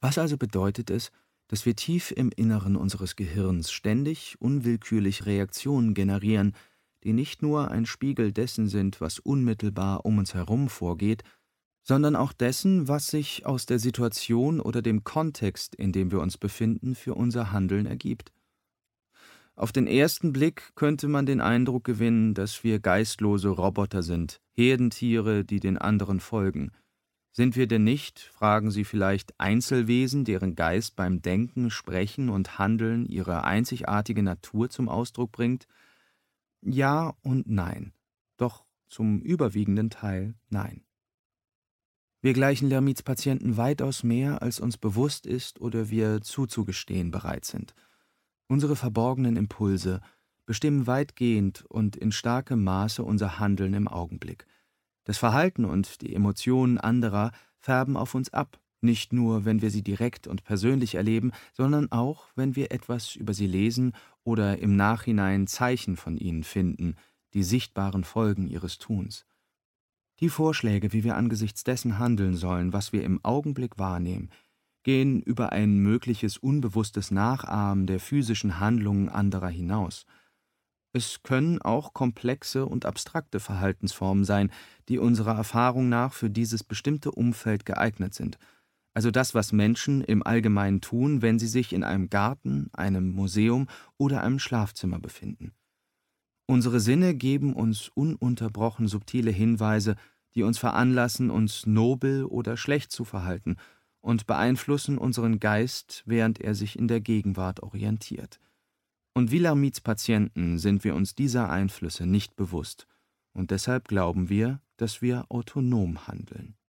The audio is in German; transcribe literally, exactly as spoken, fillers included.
Was also bedeutet es, dass wir tief im Inneren unseres Gehirns ständig unwillkürlich Reaktionen generieren, die nicht nur ein Spiegel dessen sind, was unmittelbar um uns herum vorgeht, sondern auch dessen, was sich aus der Situation oder dem Kontext, in dem wir uns befinden, für unser Handeln ergibt? Auf den ersten Blick könnte man den Eindruck gewinnen, dass wir geistlose Roboter sind, Herdentiere, die den anderen folgen. Sind wir denn nicht, fragen Sie vielleicht, Einzelwesen, deren Geist beim Denken, Sprechen und Handeln ihre einzigartige Natur zum Ausdruck bringt? Ja und nein. Doch zum überwiegenden Teil nein. Wir gleichen Lermits Patienten weitaus mehr, als uns bewusst ist oder wir zuzugestehen bereit sind. Unsere verborgenen Impulse bestimmen weitgehend und in starkem Maße unser Handeln im Augenblick. Das Verhalten und die Emotionen anderer färben auf uns ab, nicht nur, wenn wir sie direkt und persönlich erleben, sondern auch, wenn wir etwas über sie lesen oder im Nachhinein Zeichen von ihnen finden, die sichtbaren Folgen ihres Tuns. Die Vorschläge, wie wir angesichts dessen handeln sollen, was wir im Augenblick wahrnehmen, gehen über ein mögliches unbewusstes Nachahmen der physischen Handlungen anderer hinaus. Es können auch komplexe und abstrakte Verhaltensformen sein, die unserer Erfahrung nach für dieses bestimmte Umfeld geeignet sind. Also das, was Menschen im Allgemeinen tun, wenn sie sich in einem Garten, einem Museum oder einem Schlafzimmer befinden. Unsere Sinne geben uns ununterbrochen subtile Hinweise, die uns veranlassen, uns nobel oder schlecht zu verhalten und beeinflussen unseren Geist, während er sich in der Gegenwart orientiert. Und wie Lermits Patienten sind wir uns dieser Einflüsse nicht bewusst und deshalb glauben wir, dass wir autonom handeln.